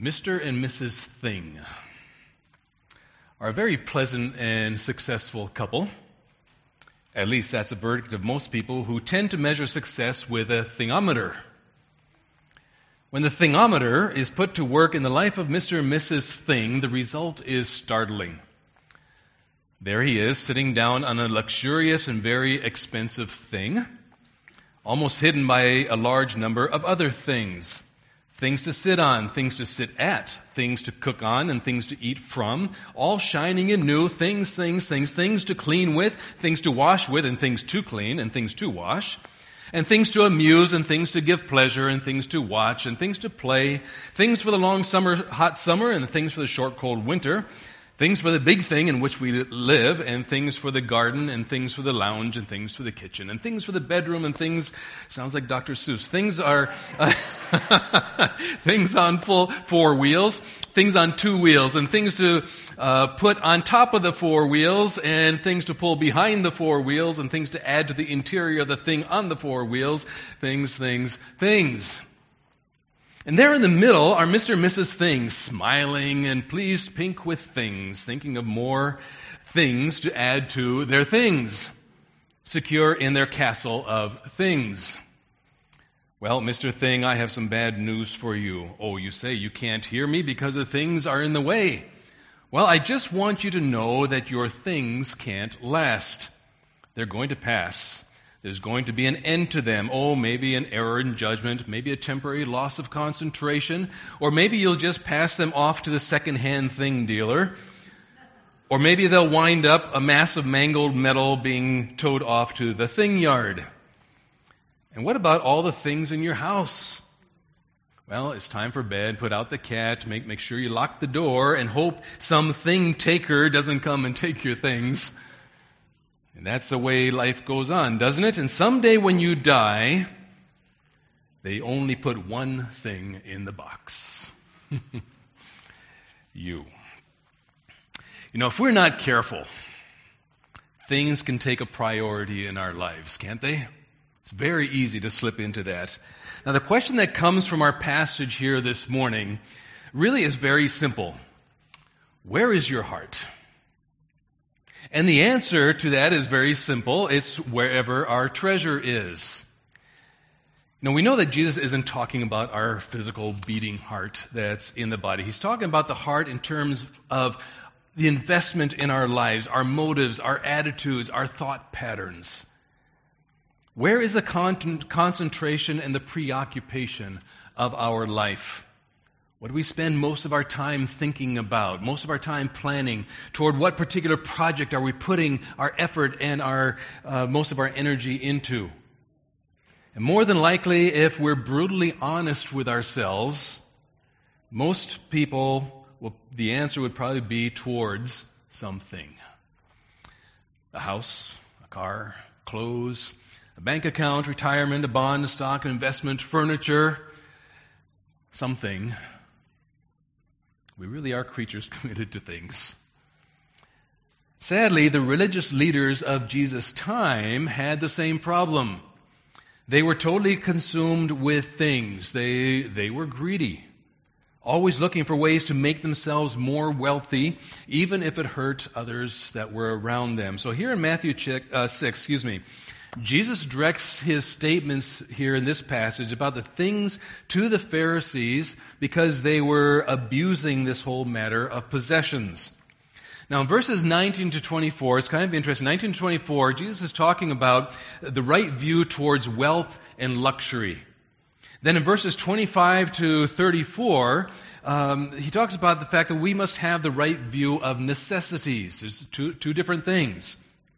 Mr. and Mrs. Thing are a very pleasant and successful couple. At least that's a verdict of most people who tend to measure success with a thingometer. When the thingometer is put to work in the life of Mr. and Mrs. Thing, the result is startling. There he is, sitting down on a luxurious and very expensive thing, almost hidden by a large number of other things. Things to sit on, things to sit at, things to cook on, and things to eat from, all shining and new, things to clean with, things to wash with, and things to clean, and things to wash, and things to amuse, and things to give pleasure, and things to watch, and things to play, things for the long summer, hot summer, and things for the short, cold winter, things for the big thing in which we live, and things for the garden, and things for the lounge, and things for the kitchen, and things for the bedroom, and things, sounds like Dr. Seuss, things are, things on four wheels, things on two wheels, and things to put on top of the four wheels, and things to pull behind the four wheels, and things to add to the interior of the thing on the four wheels, things. And there in the middle are Mr. and Mrs. Thing, smiling and pleased pink with things, thinking of more things to add to their things, secure in their castle of things. Well, Mr. Thing, I have some bad news for you. Oh, you say you can't hear me because the things are in the way. Well, I just want you to know that your things can't last. They're going to pass. There's going to be an end to them. Oh, maybe an error in judgment, maybe a temporary loss of concentration, or maybe you'll just pass them off to the second-hand thing dealer, or maybe they'll wind up a mass of mangled metal being towed off to the thing yard. And what about all the things in your house? Well, it's time for bed. Put out the cat, make sure you lock the door, and hope some thing taker doesn't come and take your things. And that's the way life goes on, doesn't it? And someday when you die, they only put one thing in the box. You. You know, if we're not careful, things can take a priority in our lives, can't they? It's very easy to slip into that. Now, the question that comes from our passage here this morning really is very simple. Where is your heart? And the answer to that is very simple. It's wherever our treasure is. Now, we know that Jesus isn't talking about our physical beating heart that's in the body. He's talking about the heart in terms of the investment in our lives, our motives, our attitudes, our thought patterns. Where is the concentration and the preoccupation of our life? What do we spend most of our time thinking about, most of our time planning? Toward what particular project are we putting our effort and our most of our energy into? And more than likely, if we're brutally honest with ourselves, most people, the answer would probably be towards something. A house, a car, clothes, a bank account, retirement, a bond, a stock, an investment, furniture, something. We really are creatures committed to things. Sadly, the religious leaders of Jesus' time had the same problem. They were totally consumed with things. They were greedy, always looking for ways to make themselves more wealthy, even if it hurt others that were around them. So here in Matthew 6, Jesus directs his statements here in this passage about the things to the Pharisees because they were abusing this whole matter of possessions. Now in verses 19 to 24, it's kind of interesting. 19 to 24, Jesus is talking about the right view towards wealth and luxury. Then in verses 25 to 34, he talks about the fact that we must have the right view of necessities. There's two different things.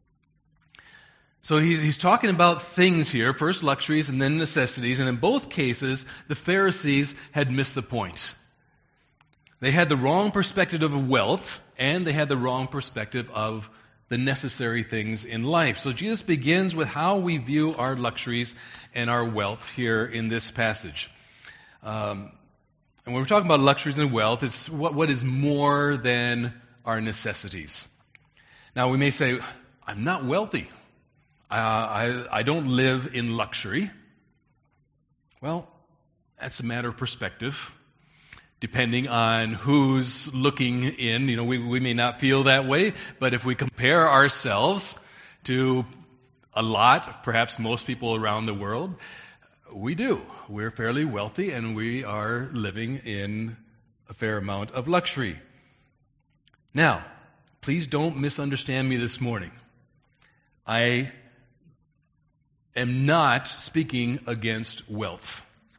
So he's talking about things here, first luxuries and then necessities, and in both cases, the Pharisees had missed the point. They had the wrong perspective of wealth, and they had the wrong perspective of the necessary things in life. So Jesus begins with how we view our luxuries and our wealth here in this passage. And when we're talking about luxuries and wealth, it's what is more than our necessities. Now we may say, I'm not wealthy. I don't live in luxury. Well, that's a matter of perspective. depending on who's looking in. We may not feel that way, but if we compare ourselves to a lot, perhaps most people around the world, we do. We're fairly wealthy and we are living in a fair amount of luxury. Now, please don't misunderstand me this morning. I am not speaking against wealth.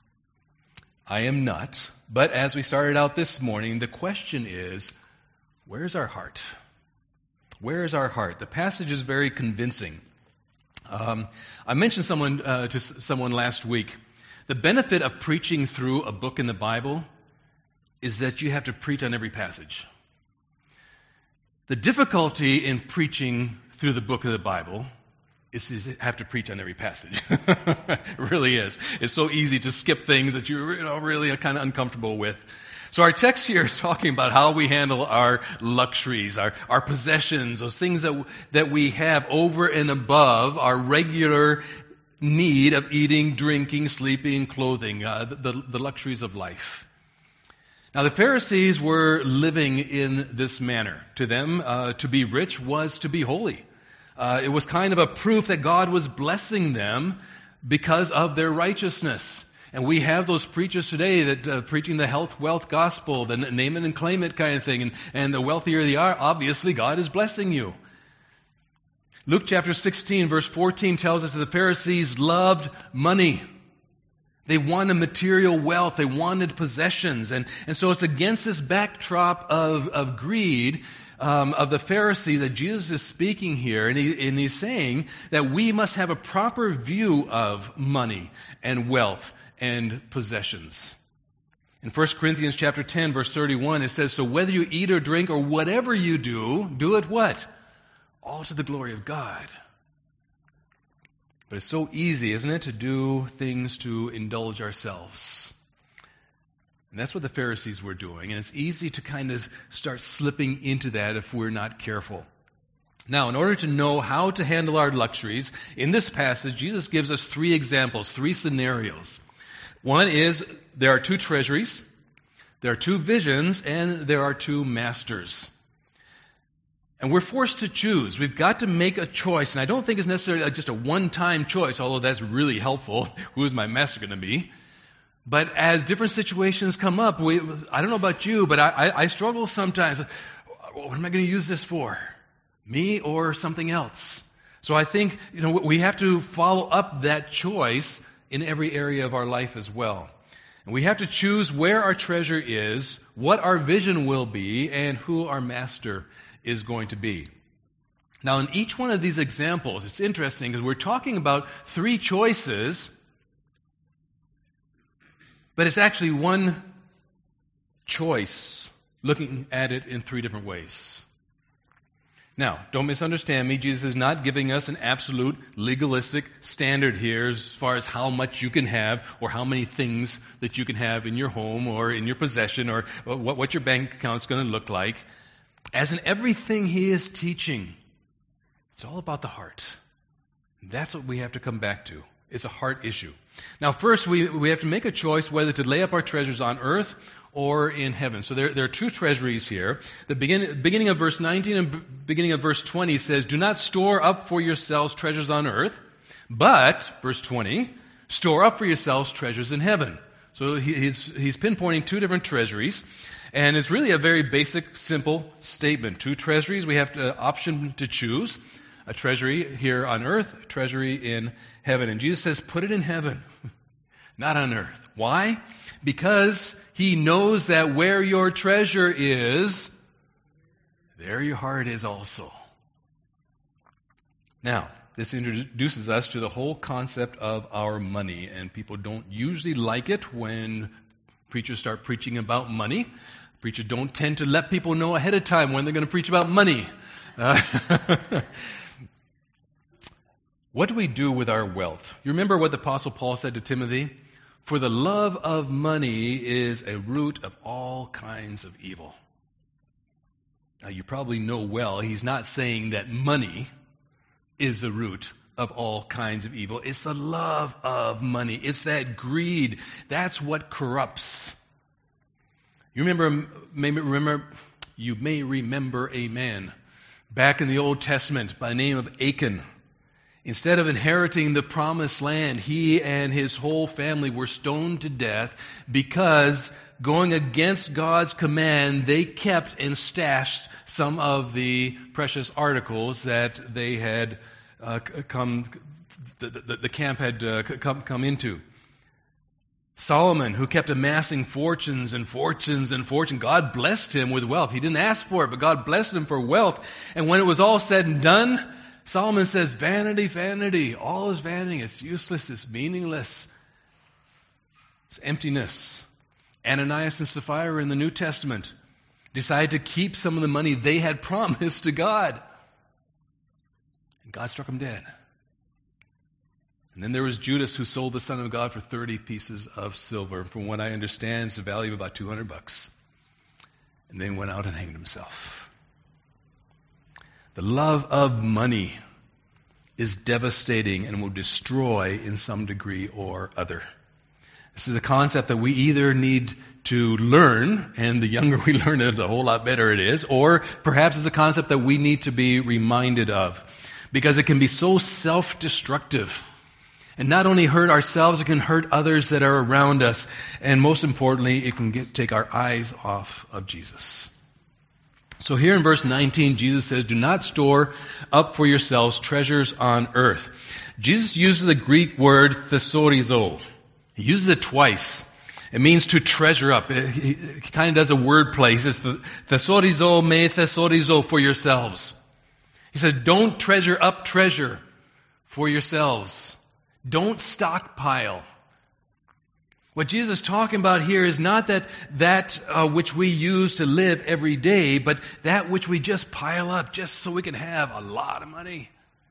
I am not. But as we started out this morning, the question is, where's our heart? Where is our heart? The passage is very convincing. I mentioned to someone last week, the benefit of preaching through a book in the Bible is that you have to preach on every passage. The difficulty in preaching through the book of the Bible is to have to preach on every passage. It really is. It's so easy to skip things that you're really kind of uncomfortable with. So our text here is talking about how we handle our luxuries, our possessions, those things that we have over and above our regular need of eating, drinking, sleeping, clothing, the luxuries of life. Now the Pharisees were living in this manner. To them, to be rich was to be holy. It was kind of a proof that God was blessing them because of their righteousness. And we have those preachers today that preaching the health, wealth gospel, the name it and claim it kind of thing. And the wealthier they are, obviously God is blessing you. Luke chapter 16, verse 14 tells us that the Pharisees loved money. They wanted material wealth. They wanted possessions. And so it's against this backdrop of greed of the Pharisees that Jesus is speaking here. And he's saying that we must have a proper view of money and wealth and possessions. In 1 Corinthians chapter 10, verse 31, it says, so whether you eat or drink or whatever you do it what? All to the glory of God. But it's so easy, isn't it, to do things to indulge ourselves. And that's what the Pharisees were doing. And it's easy to kind of start slipping into that if we're not careful. Now, in order to know how to handle our luxuries, in this passage, Jesus gives us 3 examples, 3 scenarios. One is there are 2 treasuries, there are 2 visions, and there are 2 masters. And we're forced to choose. We've got to make a choice. And I don't think it's necessarily just a one-time choice, although that's really helpful. Who is my master going to be? But as different situations come up, I don't know about you, but I struggle sometimes. What am I going to use this for? Me or something else? So I think we have to follow up that choice in every area of our life as well. And we have to choose where our treasure is, what our vision will be, and who our master is going to be. Now, in each one of these examples, it's interesting because we're talking about 3 choices, but it's actually one choice looking at it in 3 different ways. Now, don't misunderstand me. Jesus is not giving us an absolute legalistic standard here as far as how much you can have or how many things that you can have in your home or in your possession or what your bank account's going to look like. As in everything he is teaching, it's all about the heart. That's what we have to come back to. It's a heart issue. Now, first, we have to make a choice whether to lay up our treasures on earth or in heaven. So there are 2 treasuries here. The beginning of verse 19 and beginning of verse 20 says, do not store up for yourselves treasures on earth, but, verse 20, store up for yourselves treasures in heaven. So he's pinpointing 2 different treasuries. And it's really a very basic, simple statement. 2 treasuries, we have the option to choose. A treasury here on earth, a treasury in heaven. And Jesus says, put it in heaven, not on earth. Why? Because he knows that where your treasure is, there your heart is also. Now, this introduces us to the whole concept of our money. And people don't usually like it when preachers start preaching about money. Preachers don't tend to let people know ahead of time when they're going to preach about money. What do we do with our wealth? You remember what the Apostle Paul said to Timothy? For the love of money is a root of all kinds of evil. Now you probably know well, he's not saying that money is the root of all kinds of evil. It's the love of money. It's that greed. That's what corrupts. You may remember a man back in the Old Testament by the name of Achan. Instead of inheriting the promised land, he and his whole family were stoned to death because, going against God's command, they kept and stashed some of the precious articles that they had the camp had come into. Solomon, who kept amassing fortunes and fortunes and fortune, God blessed him with wealth. He didn't ask for it, but God blessed him for wealth. And when it was all said and done, Solomon says, vanity, vanity, all is vanity. It's useless, it's meaningless. It's emptiness. Ananias and Sapphira in the New Testament decided to keep some of the money they had promised to God. And God struck them dead. And then there was Judas, who sold the Son of God for 30 pieces of silver. From what I understand, it's a value of about $200. And then went out and hanged himself. The love of money is devastating and will destroy in some degree or other. This is a concept that we either need to learn, and the younger we learn it, the whole lot better it is, or perhaps it's a concept that we need to be reminded of, because it can be so self-destructive. And not only hurt ourselves, it can hurt others that are around us. And most importantly, it can take our eyes off of Jesus. So here in verse 19, Jesus says, do not store up for yourselves treasures on earth. Jesus uses the Greek word thesorizo. He uses it twice. It means to treasure up. He kind of does a word play. He says, thesorizo me thesorizo for yourselves. He said, don't treasure up treasure for yourselves. Don't stockpile. What Jesus is talking about here is not that which we use to live every day, but that which we just pile up just so we can have a lot of money.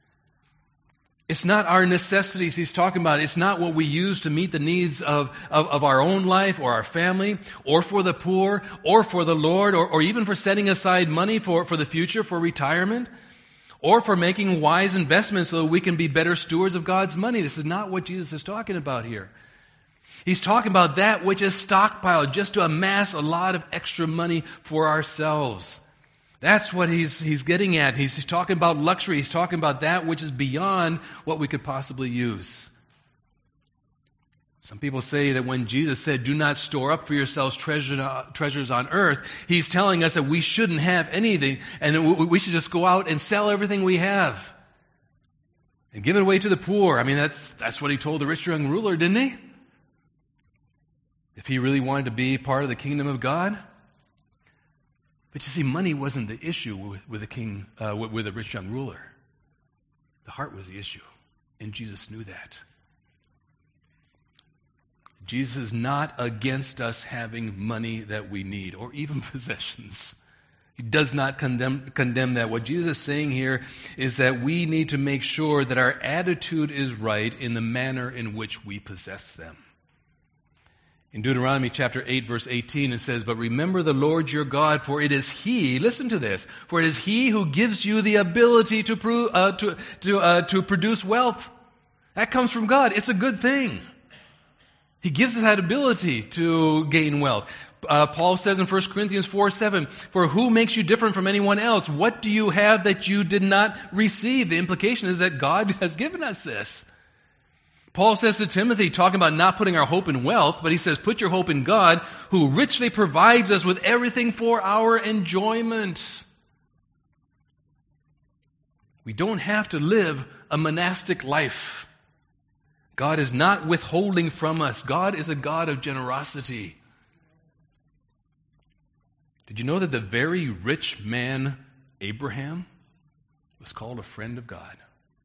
It's not our necessities he's talking about. It's not what we use to meet the needs of our own life or our family or for the poor or for the Lord or even for setting aside money for the future, for retirement. Or for making wise investments so that we can be better stewards of God's money. This is not what Jesus is talking about here. He's talking about that which is stockpiled, just to amass a lot of extra money for ourselves. That's what he's getting at. He's talking about luxury. He's talking about that which is beyond what we could possibly use. Some people say that when Jesus said, do not store up for yourselves treasures on earth, he's telling us that we shouldn't have anything and we should just go out and sell everything we have and give it away to the poor. I mean, that's what he told the rich young ruler, didn't he? If he really wanted to be part of the kingdom of God. But you see, money wasn't the issue with the king, with the rich young ruler. The heart was the issue, and Jesus knew that. Jesus is not against us having money that we need, or even possessions. He does not condemn that. What Jesus is saying here is that we need to make sure that our attitude is right in the manner in which we possess them. In Deuteronomy chapter 8, verse 18, it says, but remember the Lord your God, for it is He, listen to this, for it is He who gives you the ability to produce wealth. That comes from God. It's a good thing. He gives us that ability to gain wealth. Paul says in 1 Corinthians 4:7, for who makes you different from anyone else? What do you have that you did not receive? The implication is that God has given us this. Paul says to Timothy, talking about not putting our hope in wealth, but he says, put your hope in God, who richly provides us with everything for our enjoyment. We don't have to live a monastic life. God is not withholding from us. God is a God of generosity. Did you know that the very rich man, Abraham, was called a friend of God?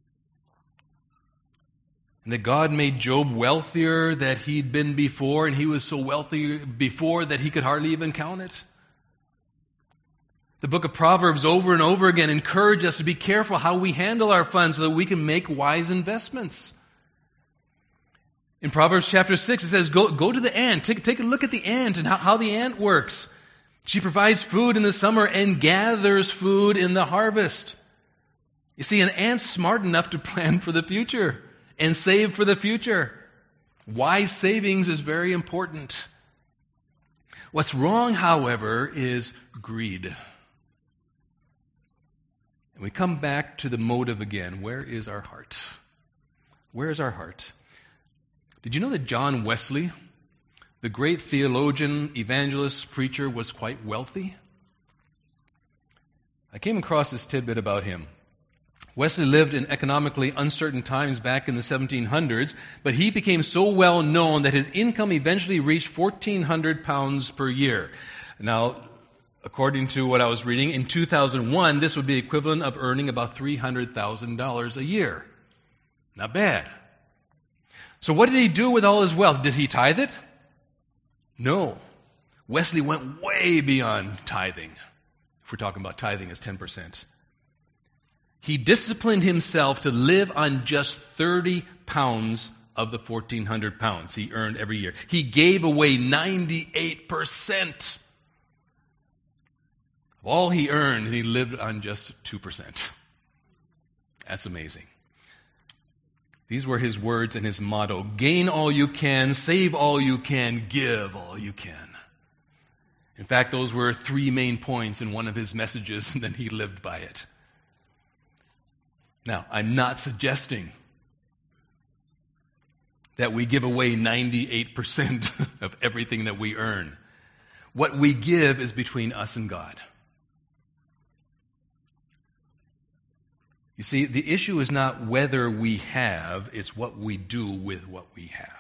And that God made Job wealthier than he'd been before, and he was so wealthy before that he could hardly even count it? The book of Proverbs over and over again encourage us to be careful how we handle our funds so that we can make wise investments. In Proverbs chapter 6, it says, go to the ant. Take a look at the ant and how the ant works. She provides food in the summer and gathers food in the harvest. You see, an ant's smart enough to plan for the future and save for the future. Wise savings is very important. What's wrong, however, is greed. And we come back to the motive again. Where is our heart? Where is our heart? Did you know that John Wesley, the great theologian, evangelist, preacher, was quite wealthy? I came across this tidbit about him. Wesley lived in economically uncertain times back in the 1700s, but he became so well known that his income eventually reached £1,400 per year. Now, according to what I was reading, in 2001, this would be equivalent of earning about $300,000 a year. Not bad. So what did he do with all his wealth? Did he tithe it? No. Wesley went way beyond tithing. If we're talking about tithing as 10%. He disciplined himself to live on just 30 pounds of the 1,400 pounds he earned every year. He gave away 98%. Of all he earned, and he lived on just 2%. That's amazing. These were his words and his motto. Gain all you can, save all you can, give all you can. In fact, those were 3 main points in one of his messages, and then he lived by it. Now, I'm not suggesting that we give away 98% of everything that we earn. What we give is between us and God. You see, the issue is not whether we have, it's what we do with what we have.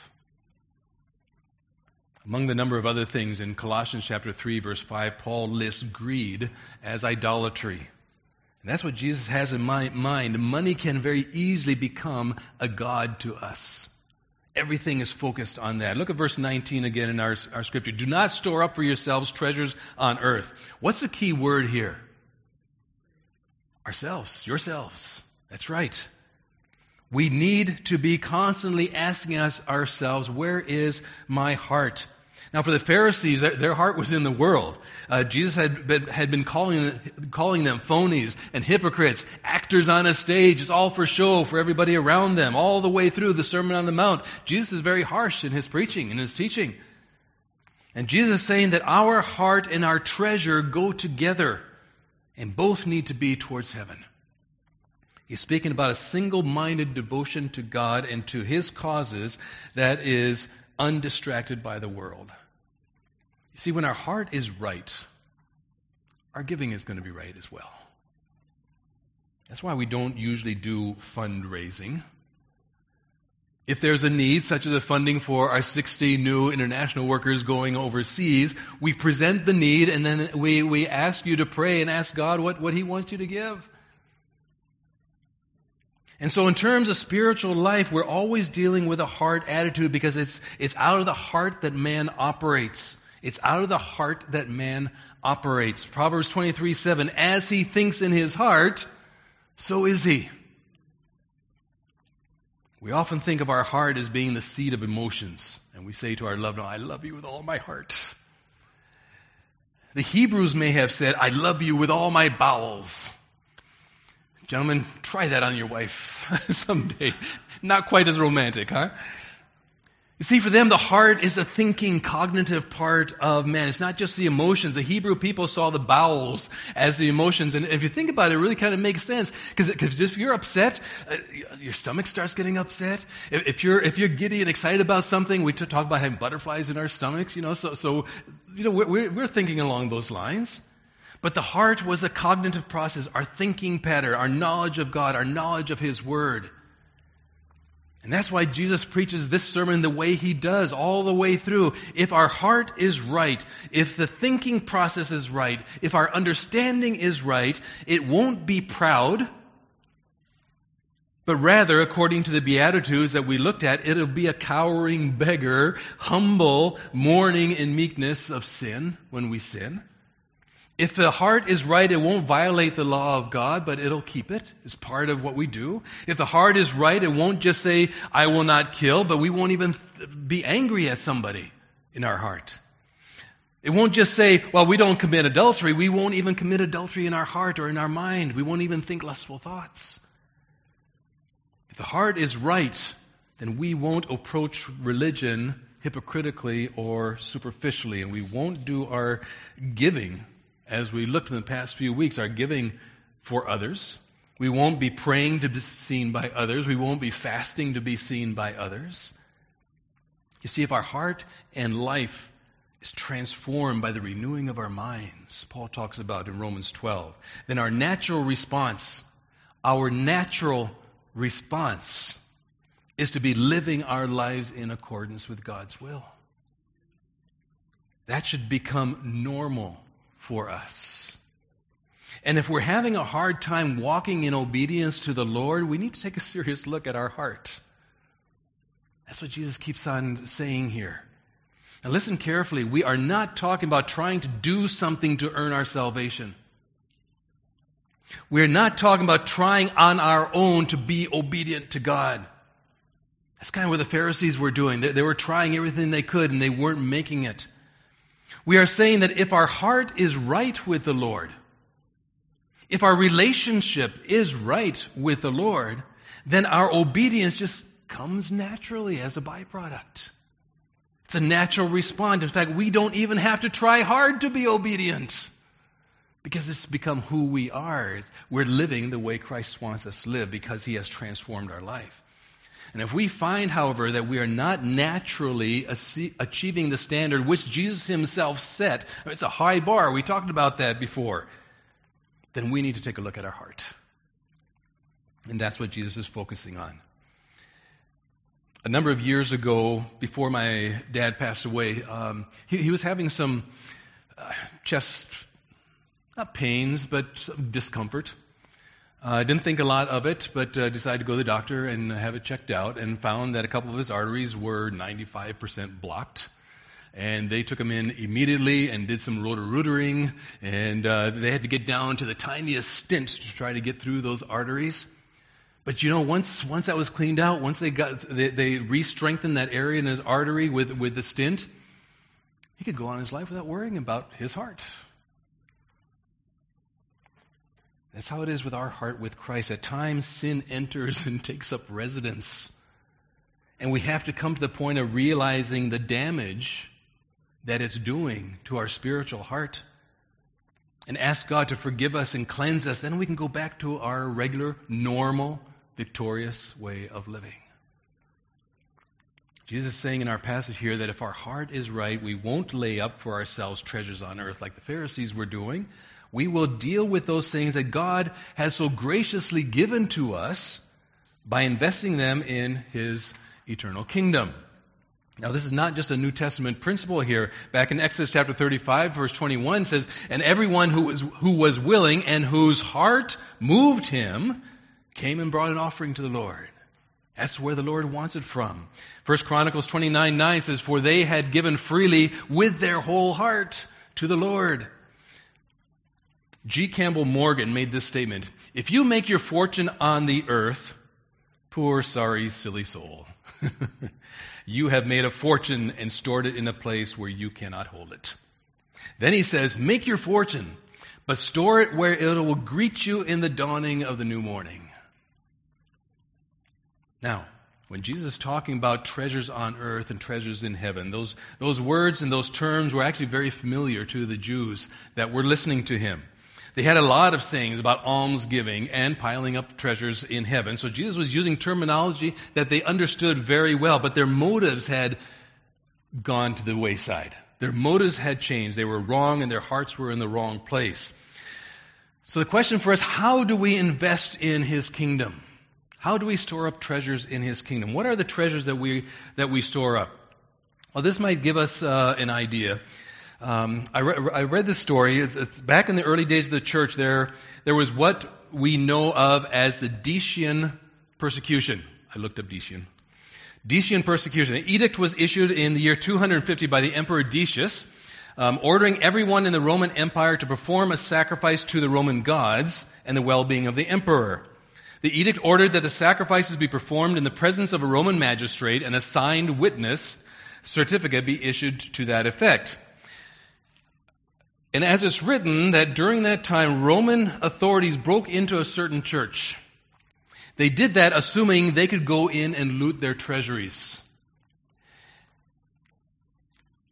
Among the number of other things, in Colossians chapter 3, verse 5, Paul lists greed as idolatry. And that's what Jesus has in mind. Money can very easily become a god to us. Everything is focused on that. Look at verse 19 again in our scripture. Do not store up for yourselves treasures on earth. What's the key word here? Ourselves, yourselves. That's right. We need to be constantly asking ourselves, where is my heart? Now, for the Pharisees, their heart was in the world. Jesus had been calling them phonies and hypocrites, actors on a stage. It's all for show for everybody around them. All the way through the Sermon on the Mount, Jesus is very harsh in his preaching, in his teaching. And Jesus is saying that our heart and our treasure go together, and both need to be towards heaven. He's speaking about a single-minded devotion to God and to His causes that is undistracted by the world. You see, when our heart is right, our giving is going to be right as well. That's why we don't usually do fundraising. If there's a need, such as the funding for our 60 new international workers going overseas, we present the need and then we ask you to pray and ask God what He wants you to give. And so in terms of spiritual life, we're always dealing with a heart attitude because it's out of the heart that man operates. It's out of the heart that man operates. Proverbs 23:7, as he thinks in his heart, so is he. We often think of our heart as being the seat of emotions. And we say to our loved one, I love you with all my heart. The Hebrews may have said, I love you with all my bowels. Gentlemen, try that on your wife someday. Not quite as romantic, huh? You see, for them, the heart is a thinking, cognitive part of man. It's not just the emotions. The Hebrew people saw the bowels as the emotions. And if you think about it, it really kind of makes sense. Because if you're upset, your stomach starts getting upset. If you're giddy and excited about something, we talk about having butterflies in our stomachs, So we're thinking along those lines. But the heart was a cognitive process, our thinking pattern, our knowledge of God, our knowledge of His Word. And that's why Jesus preaches this sermon the way He does, all the way through. If our heart is right, if the thinking process is right, if our understanding is right, it won't be proud, but rather, according to the Beatitudes that we looked at, it'll be a cowering beggar, humble, mourning in meekness of sin when we sin. If the heart is right, it won't violate the law of God, but it'll keep it as part of what we do. If the heart is right, it won't just say, I will not kill, but we won't even be angry at somebody in our heart. It won't just say, well, we don't commit adultery. We won't even commit adultery in our heart or in our mind. We won't even think lustful thoughts. If the heart is right, then we won't approach religion hypocritically or superficially, and we won't do our giving, as we looked in the past few weeks, our giving for others. We won't be praying to be seen by others. We won't be fasting to be seen by others. You see, if our heart and life is transformed by the renewing of our minds, Paul talks about in Romans 12, then our natural response is to be living our lives in accordance with God's will. That should become normal for us. And if we're having a hard time walking in obedience to the Lord, we need to take a serious look at our heart. That's what Jesus keeps on saying here. Now listen carefully. We are not talking about trying to do something to earn our salvation. We're not talking about trying on our own to be obedient to God. That's kind of what the Pharisees were doing. They were trying everything they could and they weren't making it. We are saying that if our heart is right with the Lord, if our relationship is right with the Lord, then our obedience just comes naturally as a byproduct. It's a natural response. In fact, we don't even have to try hard to be obedient because it's become who we are. We're living the way Christ wants us to live because He has transformed our life. And if we find, however, that we are not naturally achieving the standard which Jesus Himself set, it's a high bar, we talked about that before, then we need to take a look at our heart. And that's what Jesus is focusing on. A number of years ago, before my dad passed away, he was having some chest, not pains, but some discomfort. I didn't think a lot of it, but decided to go to the doctor and have it checked out and found that a couple of his arteries were 95% blocked. And they took him in immediately and did some rotor-rootering, and they had to get down to the tiniest stint to try to get through those arteries. But you know, once that was cleaned out, once they re-strengthened that area in his artery with the stint, he could go on his life without worrying about his heart. That's how it is with our heart with Christ. At times, sin enters and takes up residence. And we have to come to the point of realizing the damage that it's doing to our spiritual heart and ask God to forgive us and cleanse us. Then we can go back to our regular, normal, victorious way of living. Jesus is saying in our passage here that if our heart is right, we won't lay up for ourselves treasures on earth like the Pharisees were doing. We will deal with those things that God has so graciously given to us by investing them in His eternal kingdom. Now, this is not just a New Testament principle here. Back in Exodus chapter 35, verse 21 says, "And everyone who was willing and whose heart moved him came and brought an offering to the Lord." That's where the Lord wants it from. 1 Chronicles 29:9 says, "For they had given freely with their whole heart to the Lord." G. Campbell Morgan made this statement: "If you make your fortune on the earth, poor, sorry, silly soul, you have made a fortune and stored it in a place where you cannot hold it." Then he says, "Make your fortune, but store it where it will greet you in the dawning of the new morning." Now, when Jesus is talking about treasures on earth and treasures in heaven, those words and those terms were actually very familiar to the Jews that were listening to Him. They had a lot of sayings about almsgiving and piling up treasures in heaven. So Jesus was using terminology that they understood very well, but their motives had gone to the wayside. Their motives had changed. They were wrong and their hearts were in the wrong place. So the question for us, how do we invest in His kingdom? How do we store up treasures in His kingdom? What are the treasures that we store up? Well, this might give us an idea. I read this story. It's back in the early days of the church. There was what we know of as the Decian persecution. I looked up Decian. Decian persecution. An edict was issued in the year 250 by the Emperor Decius, ordering everyone in the Roman Empire to perform a sacrifice to the Roman gods and the well-being of the emperor. The edict ordered that the sacrifices be performed in the presence of a Roman magistrate and a signed witness certificate be issued to that effect. And as it's written that during that time, Roman authorities broke into a certain church. They did that assuming they could go in and loot their treasuries.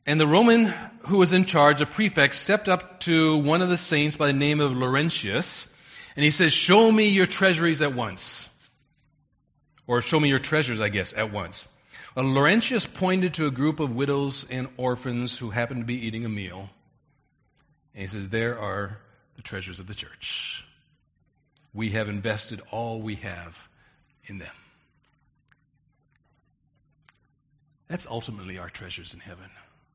And the Roman who was in charge, the prefect, stepped up to one of the saints by the name of Laurentius, and he says, "Show me your treasuries at once." Or show me your treasures, I guess, at once. Well, Laurentius pointed to a group of widows and orphans who happened to be eating a meal. And he says, "There are the treasures of the church. We have invested all we have in them." That's ultimately our treasures in heaven.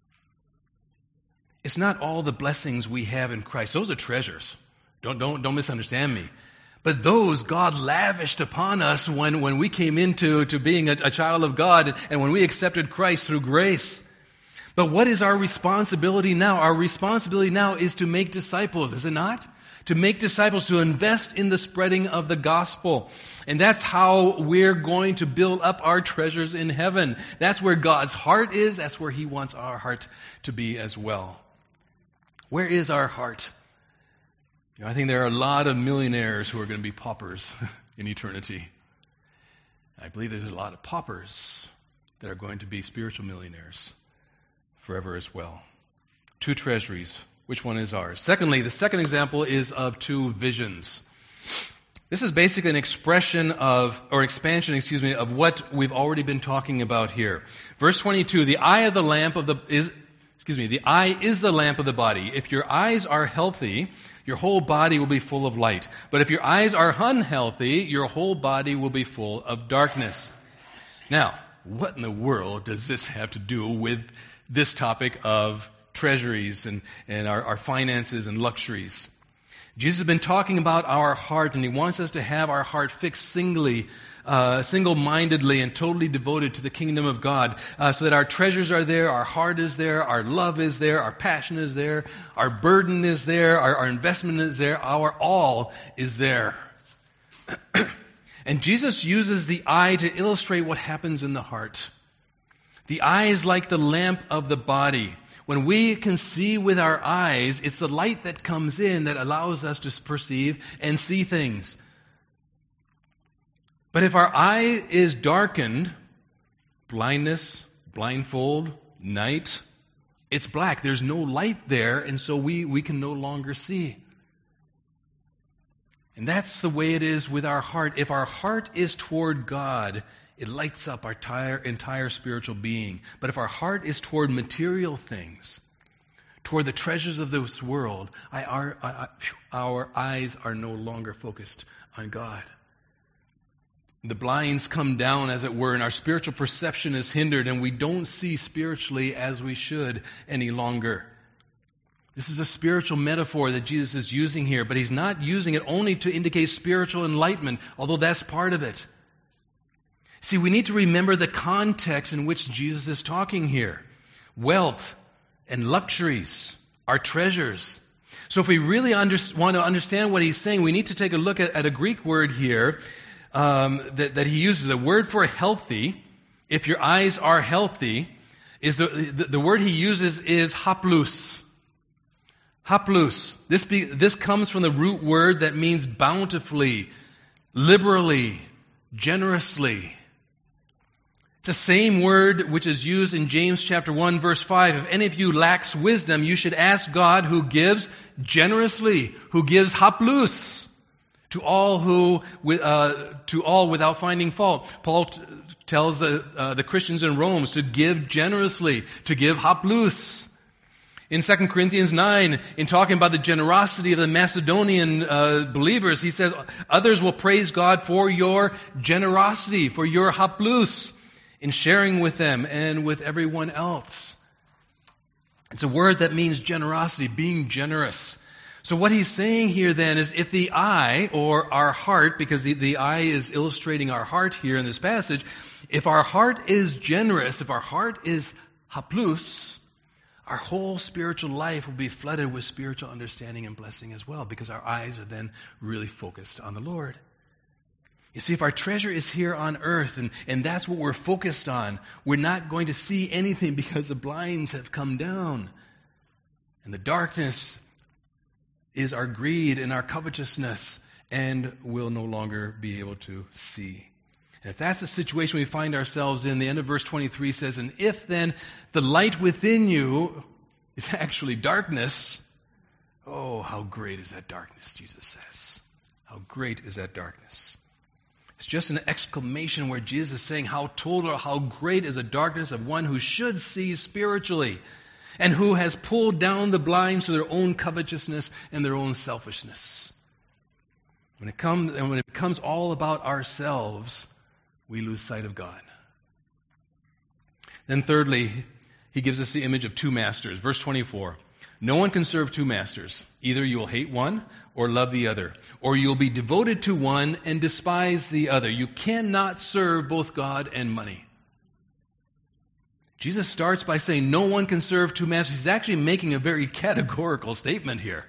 It's not all the blessings we have in Christ. Those are treasures. Don't misunderstand me. But those God lavished upon us when we came into being a child of God and when we accepted Christ through grace. But what is our responsibility now? Our responsibility now is to make disciples, is it not? To make disciples, to invest in the spreading of the gospel. And that's how we're going to build up our treasures in heaven. That's where God's heart is. That's where He wants our heart to be as well. Where is our heart? I think there are a lot of millionaires who are going to be paupers in eternity. I believe there's a lot of paupers that are going to be spiritual millionaires forever as well. Two treasuries. Which one is ours? Secondly, the second example is of two visions. This is basically an expression of, or expansion, of what we've already been talking about here. Verse 22, the eye is the lamp of the body. If your eyes are healthy, your whole body will be full of light. But if your eyes are unhealthy, your whole body will be full of darkness. Now, what in the world does this have to do with this topic of treasuries and our finances and luxuries? Jesus has been talking about our heart, and He wants us to have our heart fixed single-mindedly and totally devoted to the kingdom of God, so that our treasures are there, our heart is there, our love is there, our passion is there, our burden is there, our investment is there, our all is there. And Jesus uses the eye to illustrate what happens in the heart. The eye is like the lamp of the body. When we can see with our eyes, it's the light that comes in that allows us to perceive and see things. But if our eye is darkened, blindness, blindfold, night, it's black. There's no light there, and so we can no longer see. And that's the way it is with our heart. If our heart is toward God, it lights up our entire spiritual being. But if our heart is toward material things, toward the treasures of this world, our eyes are no longer focused on God. The blinds come down, as it were, and our spiritual perception is hindered, and we don't see spiritually as we should any longer. This is a spiritual metaphor that Jesus is using here, but He's not using it only to indicate spiritual enlightenment, although that's part of it. See, we need to remember the context in which Jesus is talking here. Wealth and luxuries are treasures. So if we really want to understand what He's saying, we need to take a look at a Greek word here that He uses. The word for healthy, if your eyes are healthy, is the word He uses is haplous. Haplous. This comes from the root word that means bountifully, liberally, generously. It's the same word which is used in James chapter 1 verse 5. If any of you lacks wisdom, you should ask God, who gives generously, who gives haplous to all without finding fault. Paul tells the Christians in Rome to give generously, to give haplous. In 2 Corinthians 9, in talking about the generosity of the Macedonian believers, he says, others will praise God for your generosity, for your haplous, in sharing with them and with everyone else. It's a word that means generosity, being generous. So what he's saying here then is, if the eye, or our heart, because the eye is illustrating our heart here in this passage, if our heart is generous, if our heart is haplous, our whole spiritual life will be flooded with spiritual understanding and blessing as well, because our eyes are then really focused on the Lord. You see, if our treasure is here on earth, and that's what we're focused on, we're not going to see anything because the blinds have come down. And the darkness is our greed and our covetousness, and we'll no longer be able to see. And if that's the situation we find ourselves in, the end of verse 23 says, and if then the light within you is actually darkness, oh, how great is that darkness, Jesus says. How great is that darkness. It's just an exclamation where Jesus is saying how total, how great is the darkness of one who should see spiritually and who has pulled down the blinds to their own covetousness and their own selfishness. When it becomes all about ourselves, we lose sight of God. Then thirdly, he gives us the image of two masters. Verse 24. No one can serve two masters. Either you will hate one or love the other, or you'll be devoted to one and despise the other. You cannot serve both God and money. Jesus starts by saying no one can serve two masters. He's actually making a very categorical statement here.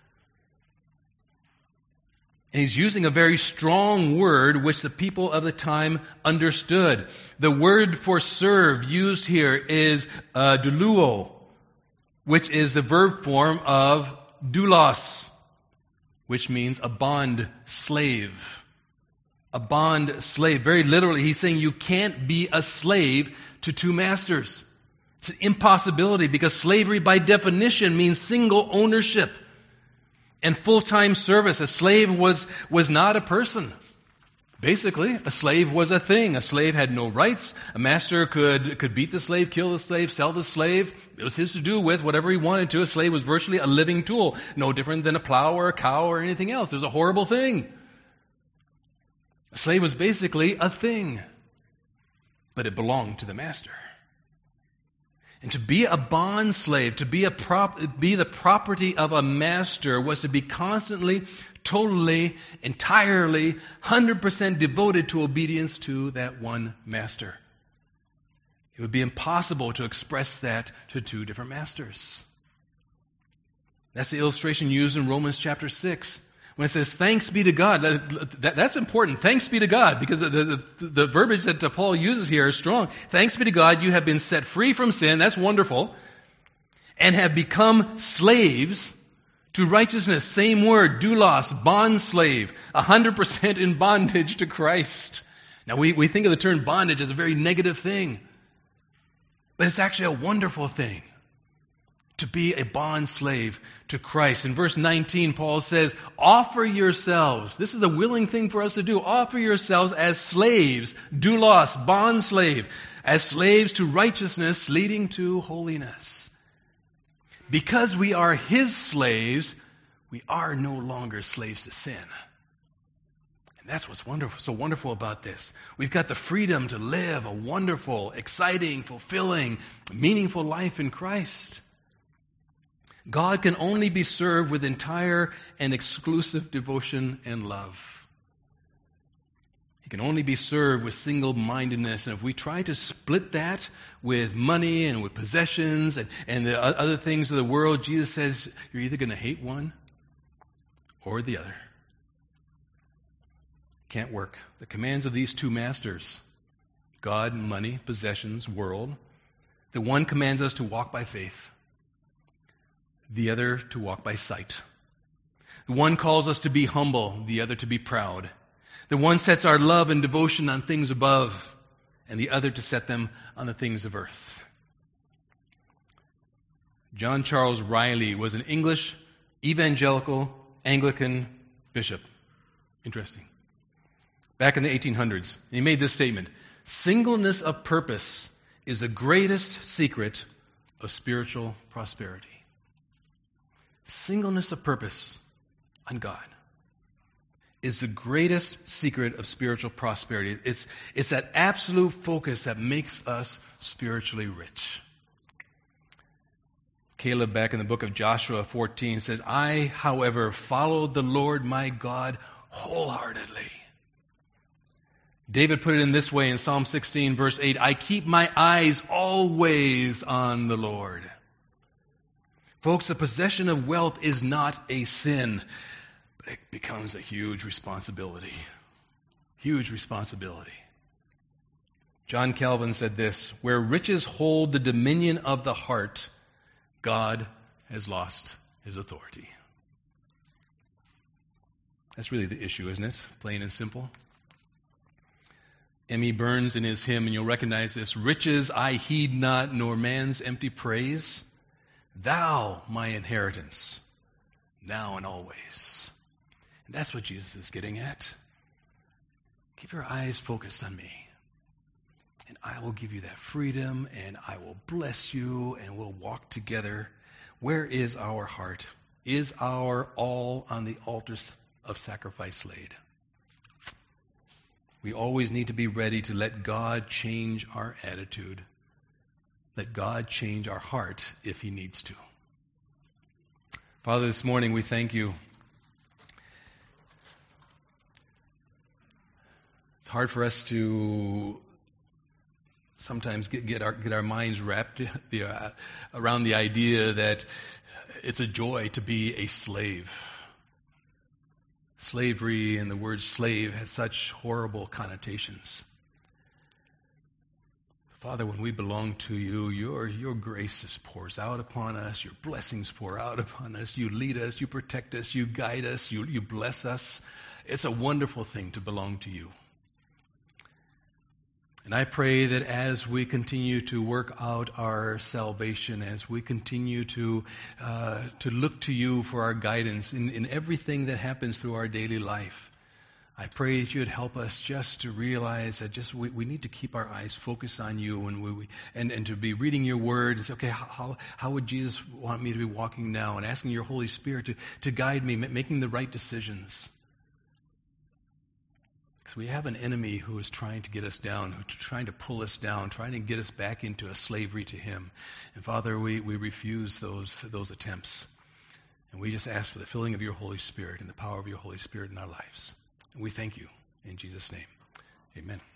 And he's using a very strong word which the people of the time understood. The word for serve used here is doulo, which is the verb form of doulos, which means a bond slave. A bond slave. Very literally, he's saying you can't be a slave to two masters. It's an impossibility because slavery by definition means single ownership and full-time service. A slave was not a person. Basically, a slave was a thing. A slave had no rights. A master could beat the slave, kill the slave, sell the slave. It was his to do with whatever he wanted to. A slave was virtually a living tool, no different than a plow or a cow or anything else. It was a horrible thing. A slave was basically a thing, but it belonged to the master. And to be a bond slave, to be the property of a master, was to be constantly, totally, entirely, 100% devoted to obedience to that one master. It would be impossible to express that to two different masters. That's the illustration used in Romans chapter 6. When it says, thanks be to God, that's important. Thanks be to God, because the verbiage that Paul uses here is strong. Thanks be to God, you have been set free from sin, that's wonderful, and have become slaves to righteousness. Same word, doulos, bond slave, 100% in bondage to Christ. Now we think of the term bondage as a very negative thing, but it's actually a wonderful thing. To be a bond slave to Christ. In verse 19, Paul says, offer yourselves. This is a willing thing for us to do. Offer yourselves as slaves, doulos, bond slave, as slaves to righteousness leading to holiness. Because we are His slaves, we are no longer slaves to sin. And that's what's wonderful, so wonderful about this. We've got the freedom to live a wonderful, exciting, fulfilling, meaningful life in Christ. God can only be served with entire and exclusive devotion and love. He can only be served with single-mindedness. And if we try to split that with money and with possessions and the other things of the world, Jesus says you're either going to hate one or the other. Can't work. The commands of these two masters, God, money, possessions, world, the one commands us to walk by faith. The other to walk by sight. The one calls us to be humble, the other to be proud. The one sets our love and devotion on things above, and the other to set them on the things of earth. John Charles Riley was an English evangelical Anglican bishop. Interesting. Back in the 1800s, he made this statement: singleness of purpose is the greatest secret of spiritual prosperity. Singleness of purpose on God is the greatest secret of spiritual prosperity. It's that absolute focus that makes us spiritually rich. Caleb, back in the book of Joshua 14, says, I, however, followed the Lord my God wholeheartedly. David put it in this way in Psalm 16, verse 8, I keep my eyes always on the Lord. Folks, the possession of wealth is not a sin, but it becomes a huge responsibility. Huge responsibility. John Calvin said this, where riches hold the dominion of the heart, God has lost His authority. That's really the issue, isn't it? Plain and simple. M.E. Burns in his hymn, and you'll recognize this, riches I heed not, nor man's empty praise. Thou, my inheritance, now and always. And that's what Jesus is getting at. Keep your eyes focused on me. And I will give you that freedom, and I will bless you, and we'll walk together. Where is our heart? Is our all on the altars of sacrifice laid? We always need to be ready to let God change our attitude. Let God change our heart if He needs to. Father, this morning we thank you. It's hard for us to sometimes get our minds wrapped around the idea that it's a joy to be a slave. Slavery and the word slave has such horrible connotations. Father, when we belong to you, your grace just pours out upon us, your blessings pour out upon us, you lead us, you protect us, you guide us, you bless us. It's a wonderful thing to belong to you. And I pray that as we continue to work out our salvation, as we continue to look to you for our guidance in everything that happens through our daily life, I pray that you would help us just to realize that we need to keep our eyes focused on you and to be reading your word and say, okay, how would Jesus want me to be walking now? And asking your Holy Spirit to guide me, making the right decisions. Because we have an enemy who is trying to get us down, who's trying to pull us down, trying to get us back into a slavery to him. And Father, we refuse those attempts. And we just ask for the filling of your Holy Spirit and the power of your Holy Spirit in our lives. And we thank you in Jesus' name. Amen.